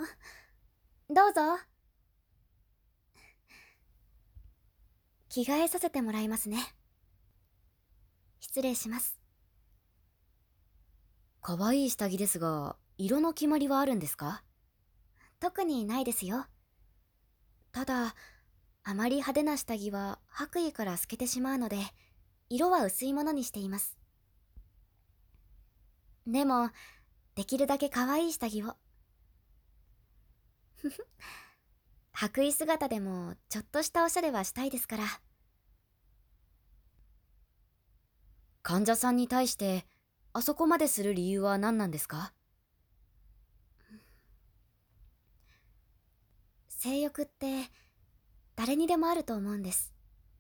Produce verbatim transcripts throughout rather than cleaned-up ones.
どうぞ。着替えさせてもらいますね。失礼します。 可愛い下着ですが、色の決まりはあるんですか？ 特にないですよ。ただ、あまり派手な下着は白衣から透けてしまうので、色は薄いものにしています。でも、できるだけ可愛い下着を。ふふ。白衣姿でもちょっとしたおしゃれはしたいですから。 患者さんに対して、あそこまでする理由は何なんですか？ 性欲って誰にでもあると思うんです。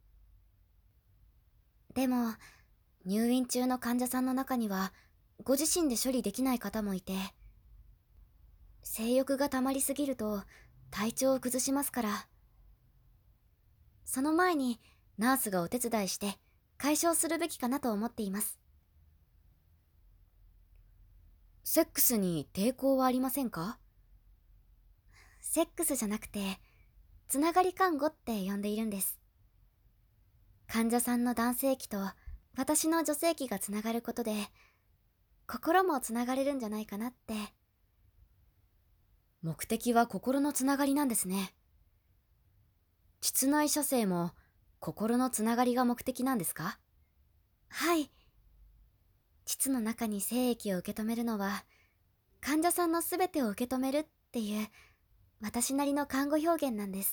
でも、入院中の患者さんの中には、ご自身で処理できない方もいて、性欲が溜まりすぎると体調を崩しますから、その前にナースがお手伝いして解消するべきかなと思っています。 セックスに抵抗はありませんか？ セックスじゃなくて、つながり看護って呼んでいるんです。患者さんの男性器と私の女性器がつながることで、心もつながれるんじゃないかなって。 目的は心のつながりなんですね。膣内射精も心のつながりが目的なんですか？ はい。膣の中に精液を受け止めるのは、患者さんのすべてを受け止めるっていう、私なりの看護表現なんです。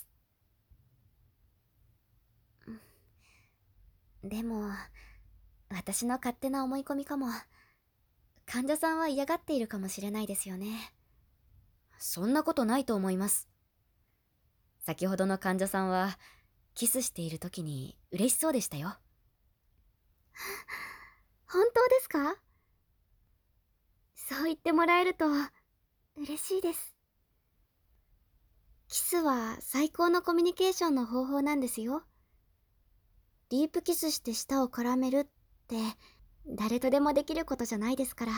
でも、私の勝手な思い込みかも。患者さんは嫌がっているかもしれないですよね。 そんなことないと思います。先ほどの患者さんは、キスしている時に嬉しそうでしたよ。 本当ですか？そう言ってもらえると、嬉しいです。キスは最高のコミュニケーションの方法なんですよ。ディープキスして舌を絡めるって、誰とでもできることじゃないですから。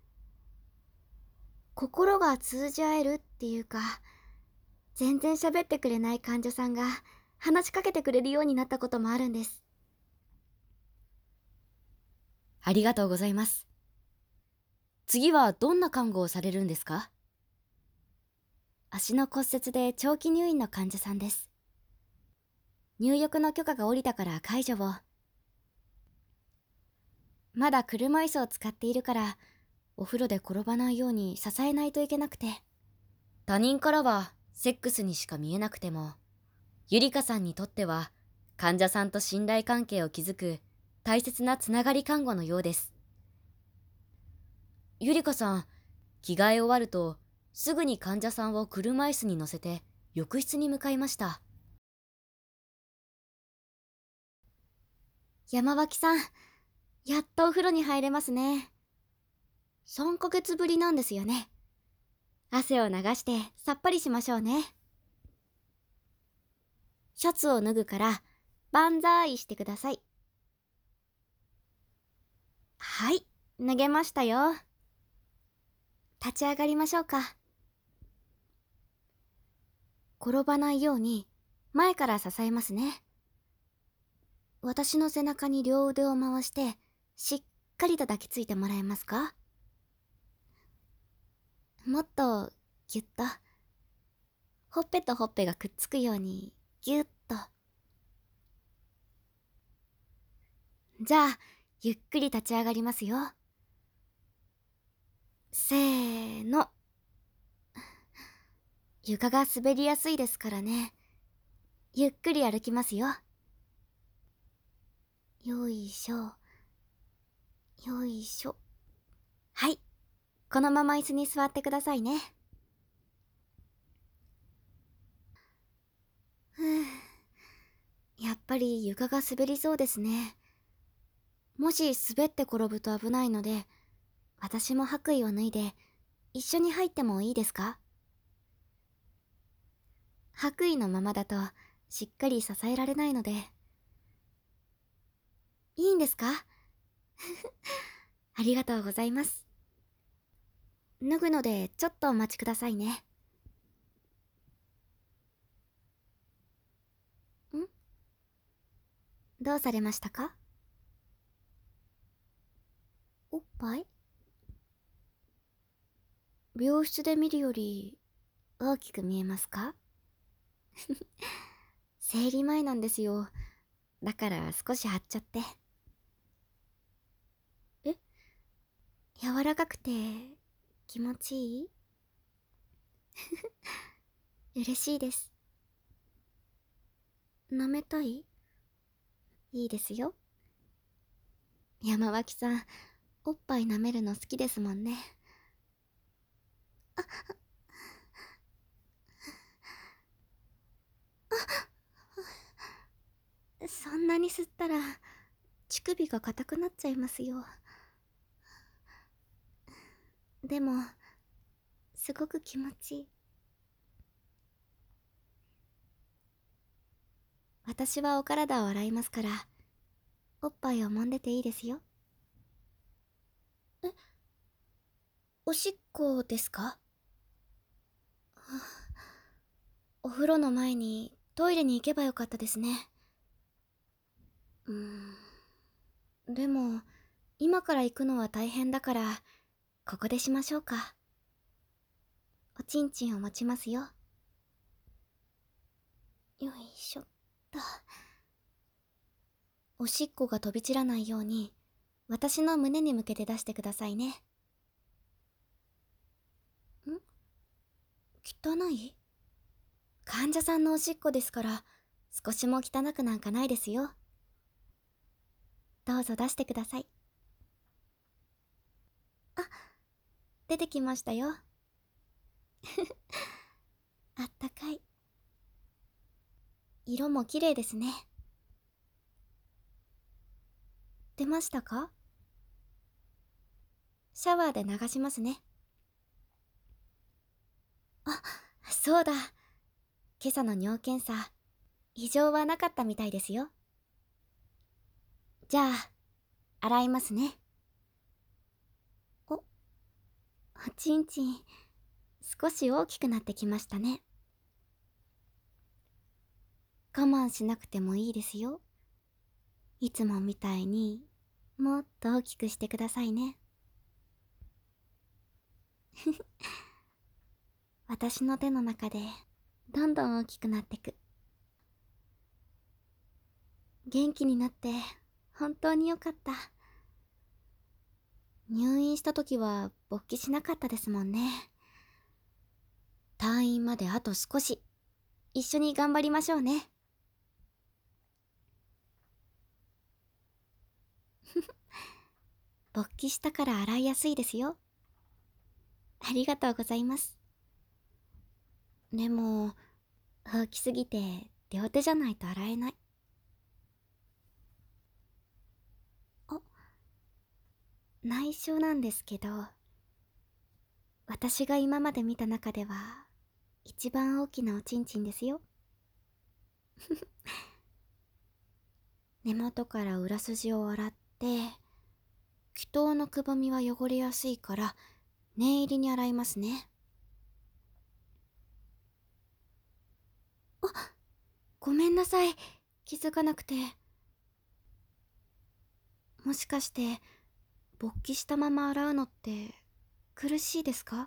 心が通じ合えるっていうか、全然喋ってくれない患者さんが話しかけてくれるようになったこともあるんです。 ありがとうございます。次はどんな看護をされるんですか？ 足の骨折で長期入院の患者さんです。入浴の許可が下りたから介助を。まだ車椅子を使っているから、お風呂で転ばないように支えないといけなくて。 他人からはセックスにしか見えなくても、ゆりかさんにとっては患者さんと信頼関係を築く大切なつながり看護のようです。ゆりかさん、着替え終わるとすぐに患者さんを車椅子に乗せて浴室に向かいました。 山脇さん、やっとお風呂に入れますね。さんかげつぶりなんですよね。汗を流してさっぱりしましょうね。シャツを脱ぐから、万歳してください。はい、脱げましたよ。立ち上がりましょうか。転ばないように前から支えますね。私の背中に両腕を回してしっかりと抱きついてもらえますか？もっとぎゅっと、ほっぺとほっぺがくっつくようにぎゅっと。じゃあゆっくり立ち上がりますよ。せーの。床が滑りやすいですからね。ゆっくり歩きますよ。よいしょ。よいしょ。はい。このまま椅子に座ってくださいね。ふぅ。やっぱり床が滑りそうですね。もし滑って転ぶと危ないので、私も白衣を脱いで一緒に入ってもいいですか？白衣のままだとしっかり支えられないので。いいんですか？ありがとうございます。脱ぐのでちょっとお待ちくださいね。 どうされましたか？おっぱい？病室で見るより大きく見えますか？生理前なんですよ。だから少し張っちゃって。え？柔らかくて気持ちいい？嬉しいです。舐めたい？いいですよ。山脇さん、おっぱい舐めるの好きですもんね。そんなに吸ったら乳首が硬くなっちゃいますよ。でもすごく気持ちいい。私はお体を洗いますから、おっぱいを揉んでていいですよ。え、おしっこですか？お風呂の前にトイレに行けばよかったですね。うーん。でも、今から行くのは大変だから、ここでしましょうか。おちんちんを持ちますよ。よいしょっと。おしっこが飛び散らないように、私の胸に向けて出してくださいね。ん？汚い？患者さんのおしっこですから、少しも汚くなんかないですよ。どうぞ出してください。あ、出てきましたよ。あったかい。色も綺麗ですね。出ましたか？シャワーで流しますね。あ、そうだ。今朝の尿検査、異常はなかったみたいですよ。じゃあ、洗いますね。お、おちんちん、少し大きくなってきましたね。我慢しなくてもいいですよ。いつもみたいにもっと大きくしてくださいね。私の手の中でどんどん大きくなってく。元気になって本当によかった。入院した時は勃起しなかったですもんね。退院まであと少し、一緒に頑張りましょうね。勃起したから洗いやすいですよ。ありがとうございます。でも、大きすぎて両手じゃないと洗えない。あ、内緒なんですけど、私が今まで見た中では一番大きなおちんちんですよ。根元から裏筋を洗って、気筒のくぼみは汚れやすいから念入りに洗いますね。あ、ごめんなさい。気づかなくて。もしかして勃起したまま洗うのって苦しいですか？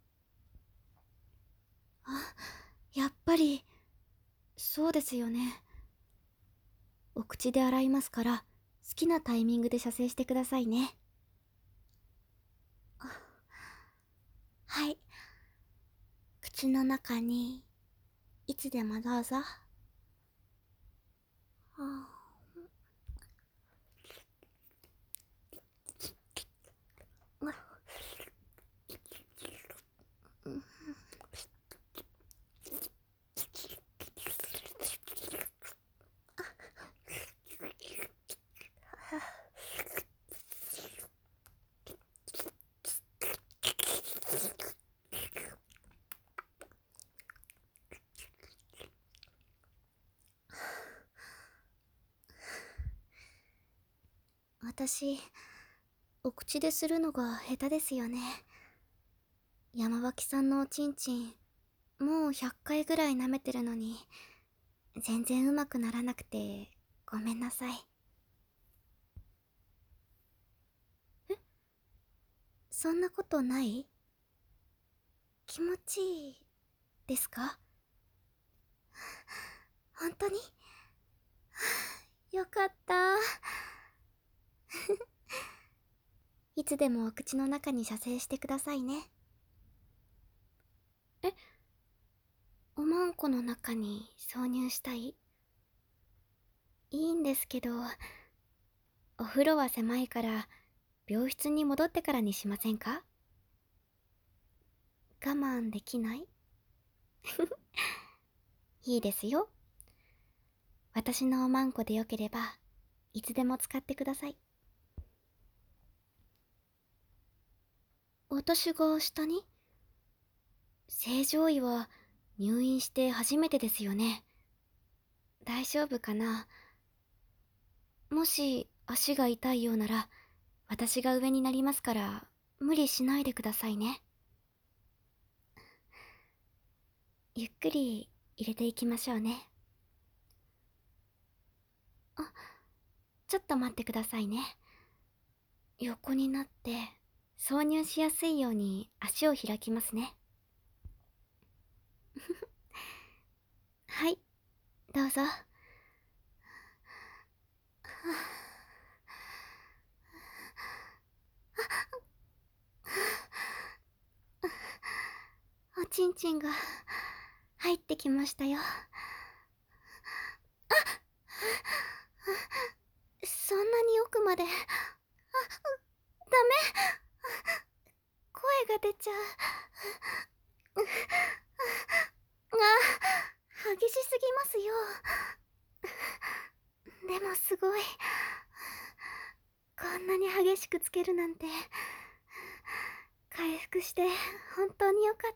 あ、やっぱりそうですよね。お口で洗いますから好きなタイミングで射精してくださいね。あ、はい。口の中にいつでもどうぞ。あ、私、お口でするのが下手ですよね。山脇さんのおちんちん、もうひゃっかいぐらい舐めてるのに、全然うまくならなくてごめんなさい。え、そんなことない？気持ちいいですか？本当に？よかった。いつでもお口の中に射精してくださいね。え、おまんこの中に挿入したい？いいんですけど、お風呂は狭いから病室に戻ってからにしませんか？我慢できない？いいですよ。私のおまんこでよければいつでも使ってください。私が下に？正常位は入院して初めてですよね。大丈夫かな？もし足が痛いようなら私が上になりますから無理しないでくださいね。ゆっくり入れていきましょうね。あ、ちょっと待ってくださいね。横になって挿入しやすいように足を開きますね。はい、どうぞ。おちんちんが入ってきましたよ。そんなに奥まで。あ、ダメ。声が出ちゃう。あ、激しすぎますよ。でもすごい。こんなに激しくつけるなんて。回復して本当によかった。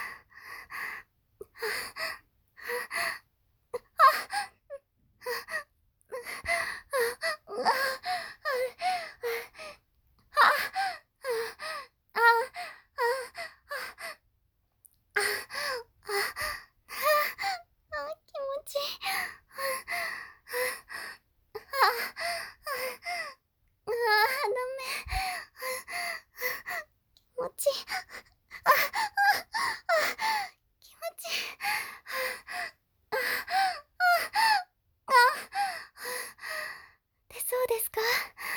気持ちいい。ああ、ダメ。気持ちいい。ああ、気持ちいい。ああ、出そうですか？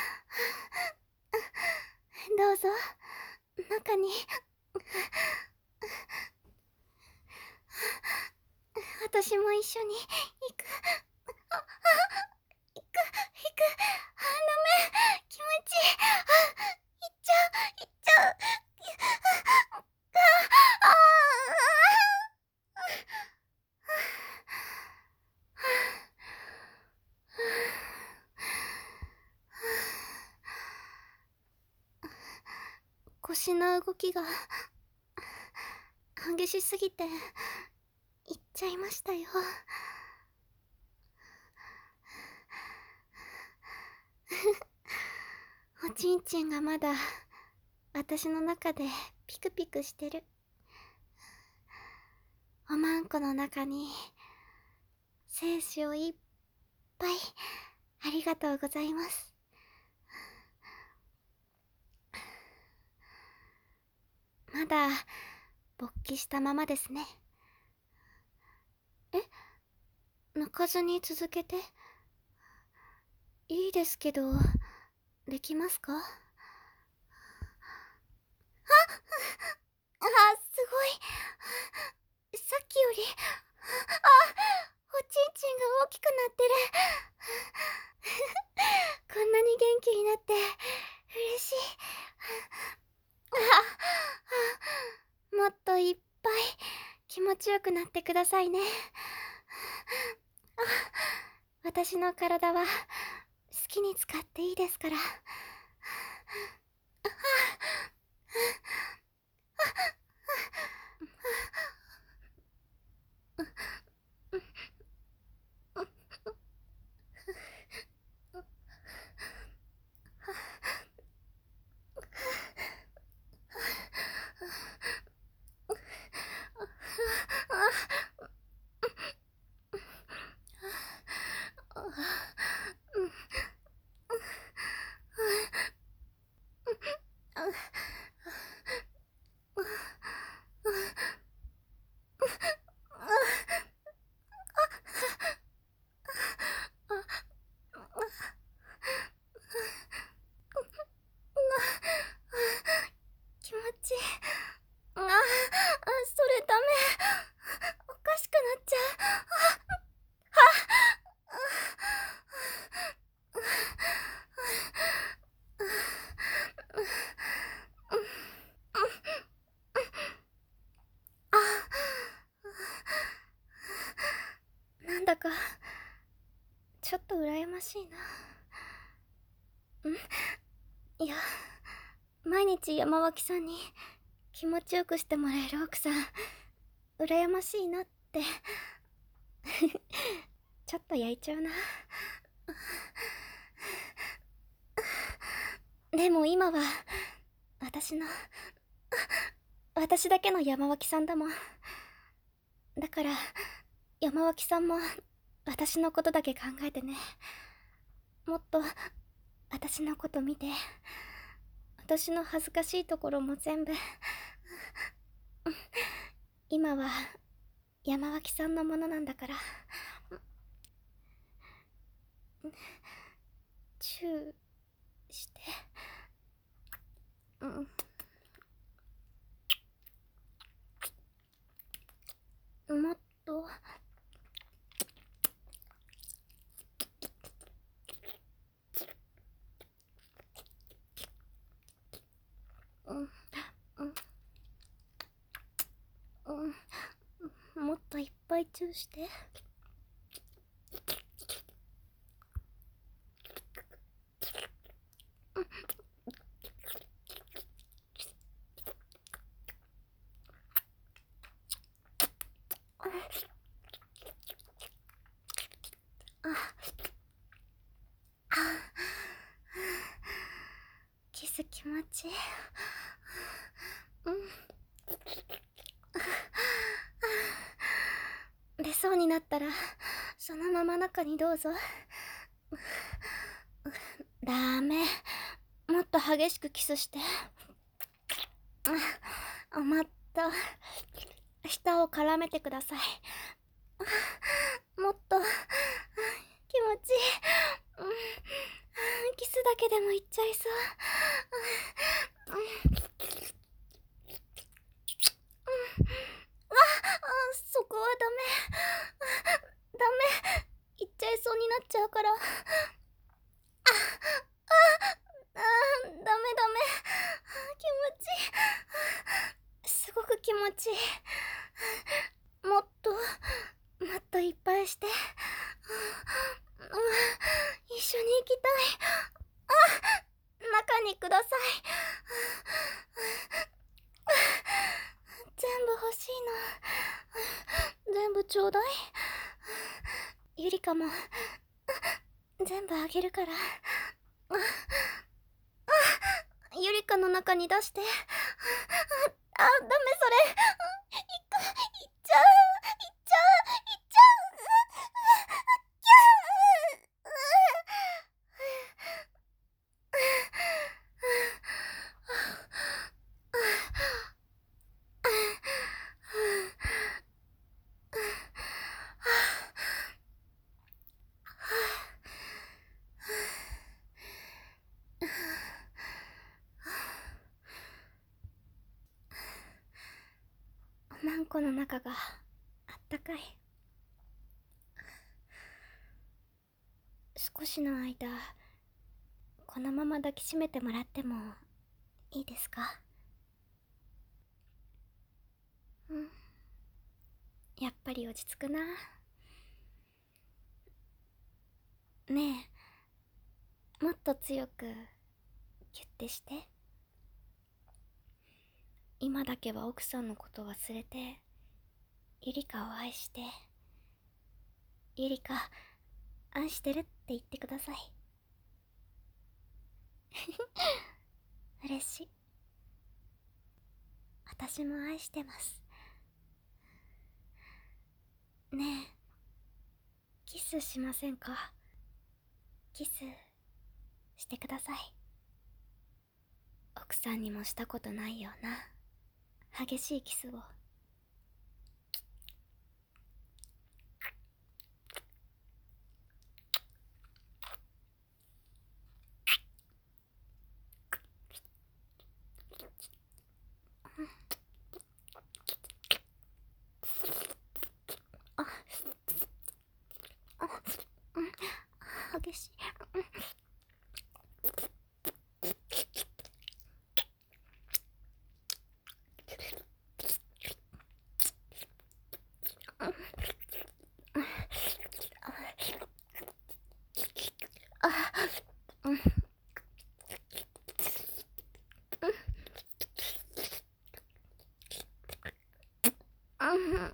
どうぞ、中に。私も一緒に行く。あ、あ、行く、行く。あ、ダメ。気持ちいい。あ、行っちゃう、行っちゃう。あ、あ、腰の動きが激しすぎて行っちゃいましたよ。おちんちんがまだ私の中でピクピクしてる。おまんこの中に精子をいっぱい。ありがとうございます。まだ勃起したままですね。え、抜かずに続けて。いいですけど、できますか？あ、あ、すごい。さっきより、あ、おちんちんが大きくなってる。こんなに元気になって嬉しい。あ、もっといっぱい気持ちよくなってくださいね。あ、私の体は好きに使っていいですから。 ち。あ、あ、それダメ。おかしくなっちゃう。は、なんだかちょっと羨ましいな。んいや、毎日山脇さんに気持ちよくしてもらえる奥さん羨ましいなってちょっと焼いちゃうな。でも今は私の私だけの山脇さんだもん。だから山脇さんも私のことだけ考えてね。もっと私のこと見て、私の恥ずかしいところも全部今は山脇さんのものなんだから。チューして。うんもっとうんうんうんもっといっぱいチューして。キス気持ちいい。うん出そうになったらそのまま中にどうぞ。ダメ、もっと激しくキスして。余った舌を絡めてください。もっと気持ちいい。キスだけでもいっちゃいそう。そこはダメ。ダメ。いっちゃいそうになっちゃうから。あ、あ、あ、ダメダメ。気持ちいい。すごく気持ちいい。もっと、もっといっぱいして。一緒に行きたい。あ、中にください。全部欲しいの。全部ちょうだい。ゆりかも全部あげるから。ゆりかの中に出して。あ、ダメそれ。いく、いっちゃう、いっちゃう、いっちゃう。キャー。マンコの中があったかい。少しの間このまま抱きしめてもらってもいいですか？うんやっぱり落ち着くな。ねえ、もっと強くギュッてして。今だけは奥さんのこと忘れてゆりかを愛して、ゆりか愛してるって言ってください。嬉しい。私も愛してます。ねえ、キスしませんか？キスしてください。奥さんにもしたことないような激しいキスを。 あ、あ、うん、激しい。あ、うん、うん、うん。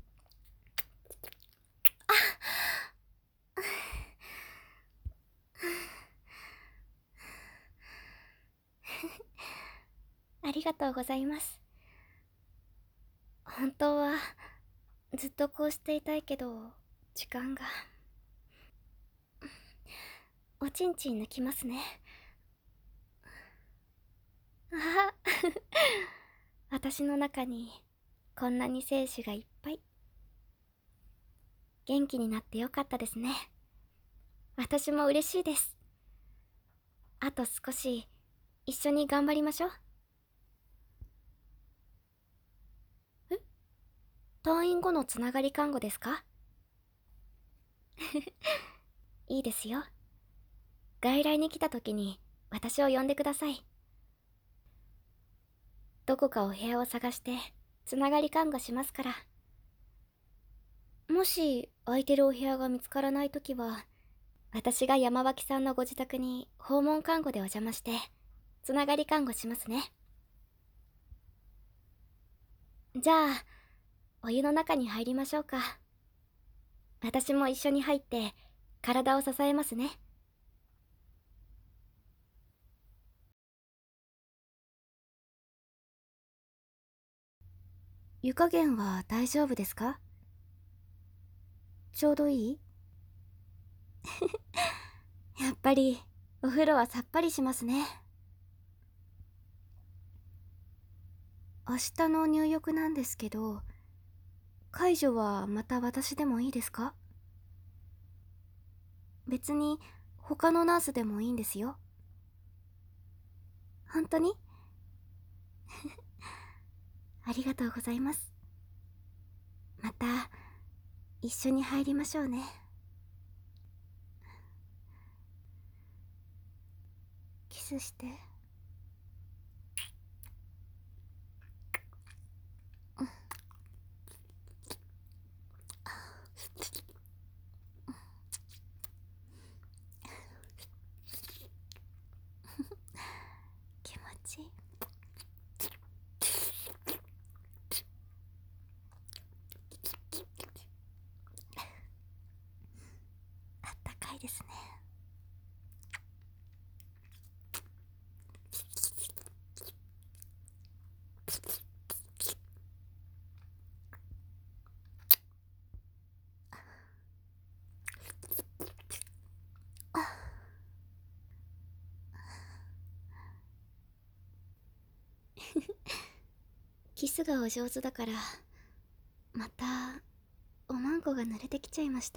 ありがとうございます。本当はずっとこうしていたいけど時間が。おちんちん抜きますね。あ私の中にこんなに精子がいっぱい。元気になってよかったですね。私も嬉しいです。あと少し一緒に頑張りましょう。え、退院後のつながり看護ですか？いいですよ。外来に来た時に私を呼んでください。どこかお部屋を探してつながり看護しますから。もし空いてるお部屋が見つからない時は、私が山脇さんのご自宅に訪問看護でお邪魔してつながり看護しますね。じゃあお湯の中に入りましょうか。私も一緒に入って体を支えますね。湯加減は大丈夫ですか？ちょうどいい？やっぱりお風呂はさっぱりしますね。明日の入浴なんですけど、介助はまた私でもいいですか？別に他のナースでもいいんですよ。本当に？ありがとうございます。また一緒に入りましょうね。キスして。気持ちいい。あったかいですね。キスがお上手だから、またおまんこが濡れてきちゃいました。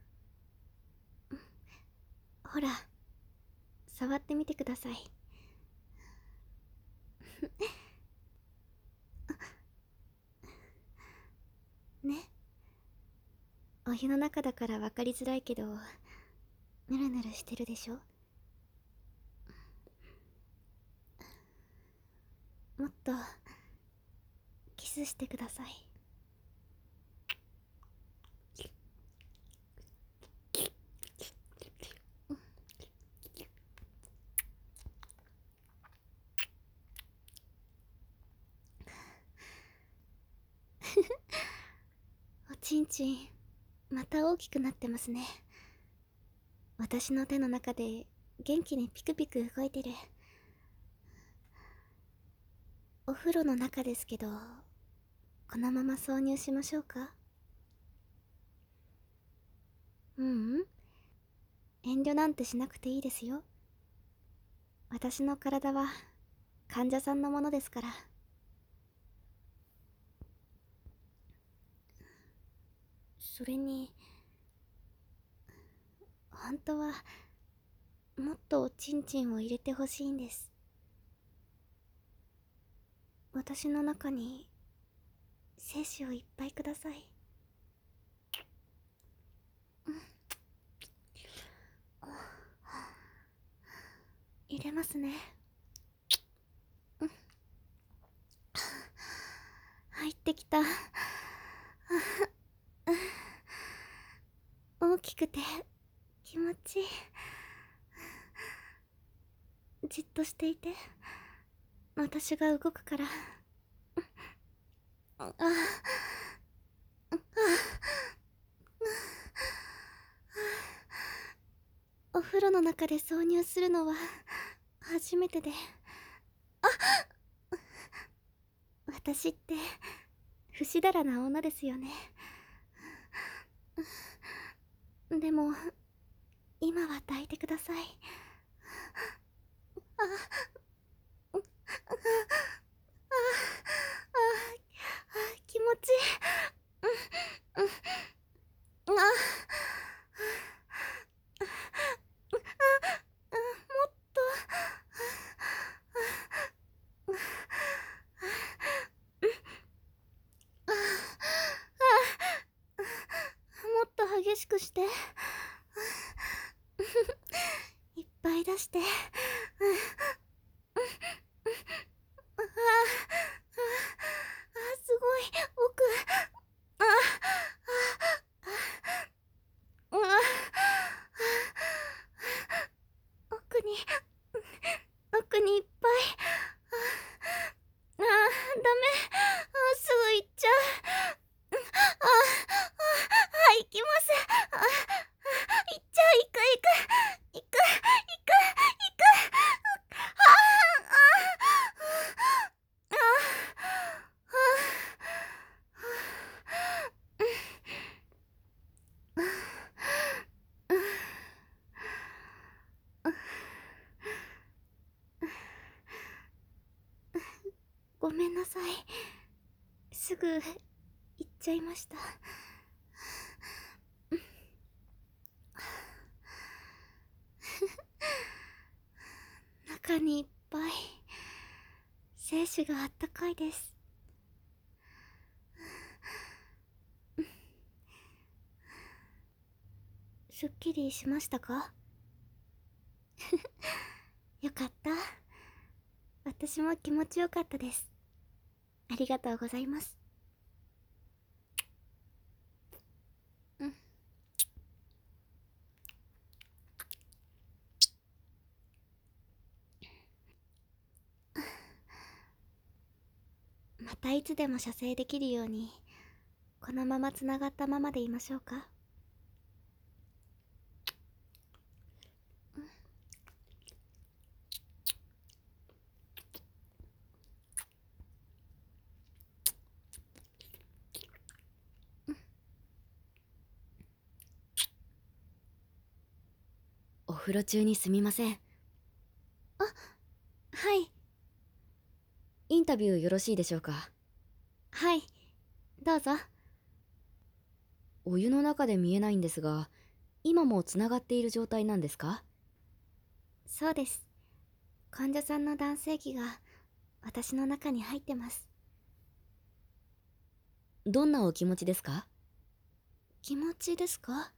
ほら、触ってみてください。ね。お湯の中だから分かりづらいけど、ぬるぬるしてるでしょ？もっとキスしてください。おちんちんまた大きくなってますね。私の手の中で元気にピクピク動いてる。お風呂の中ですけど、このまま挿入しましょうか？ううん、遠慮なんてしなくていいですよ。私の体は患者さんのものですから。それに本当はもっとおちんちんを入れてほしいんです。 私の中に精子をいっぱいください。入れますね。入ってきた。大きくて気持ちいい。じっとしていて、私が動くから。ああお風呂の中で挿入するのは初めてで、あ私って不死だらな女ですよね。でも今は抱いてください。ああああ気持ちいい。うんうんあもっともっと激しくして。いっぱい出して。ああすごい奥。ああ奥に奥にいっぱい。ああダメ。あすぐ行っちゃう。ああ行きます。あ行っちゃう。行く行く行く行く行く。あああごめんなさい。すぐ行っちゃいました。中にいっぱい精子があったかいです。すっきりしましたか？よかった。私も気持ちよかったです。ありがとうございます。うんまたいつでも射精できるようにこのままつながったままでいましょうか。 お風呂中にすみません。 あ、はい。 インタビューよろしいでしょうか？ はい、どうぞ。 お湯の中で見えないんですが、今もつながっている状態なんですか？ そうです。患者さんの男性器が私の中に入ってます。 どんなお気持ちですか？ 気持ちですか？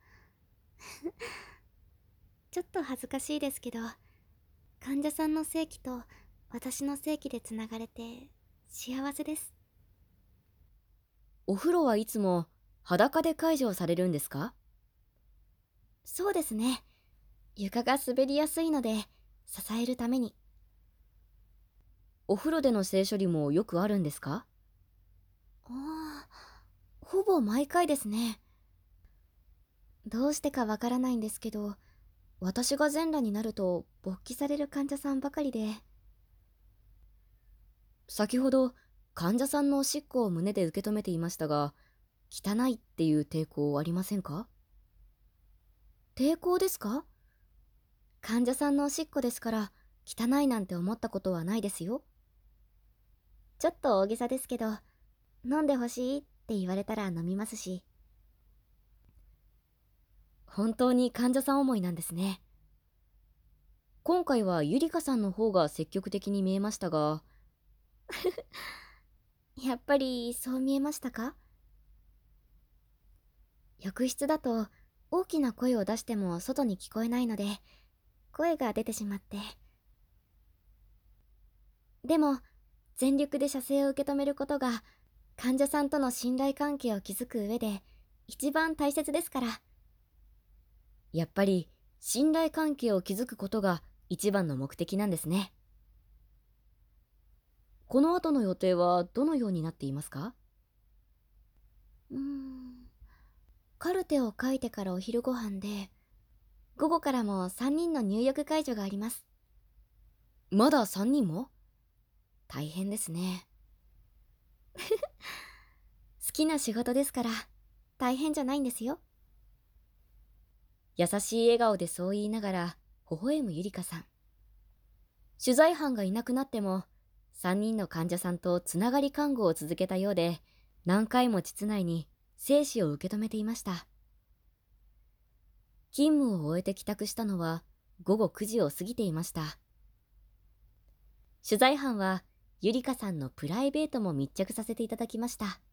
ちょっと恥ずかしいですけど、患者さんの性器と私の性器でつながれて幸せです。 お風呂はいつも裸で介助されるんですか？ そうですね。床が滑りやすいので支えるために。 お風呂での性処理もよくあるんですか？ ああ、ほぼ毎回ですね。どうしてかわからないんですけど、私が全裸になると勃起される患者さんばかりで。 先ほど患者さんのおしっこを胸で受け止めていましたが、汚いっていう抵抗ありませんか？ 抵抗ですか？患者さんのおしっこですから汚いなんて思ったことはないですよ。ちょっと大げさですけど、飲んでほしいって言われたら飲みますし。 本当に患者さん思いなんですね。今回はゆりかさんの方が積極的に見えましたがやっぱりそう見えましたか？浴室だと大きな声を出しても外に聞こえないので、声が出てしまって。でも、全力で射精を受け止めることが、患者さんとの信頼関係を築く上で、一番大切ですから。 やっぱり信頼関係を築くことが一番の目的なんですね。この後の予定はどのようになっていますか？ うーん。カルテを書いてからお昼ご飯で、午後からもさんにんの入浴介助があります。 まださんにんも？大変ですね。 好きな仕事ですから、大変じゃないんですよ。 優しい笑顔でそう言いながら微笑むゆりかさん。取材班がいなくなってもさんにんの患者さんとつながり看護を続けたようで、何回も膣内に精子を受け止めていました。勤務を終えて帰宅したのは午後くじを過ぎていました。取材班はゆりかさんのプライベートも密着させていただきました。